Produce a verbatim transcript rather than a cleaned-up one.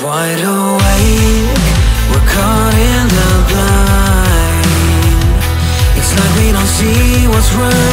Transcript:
Wide awake, we're caught in the blind. It's like we don't see what's right.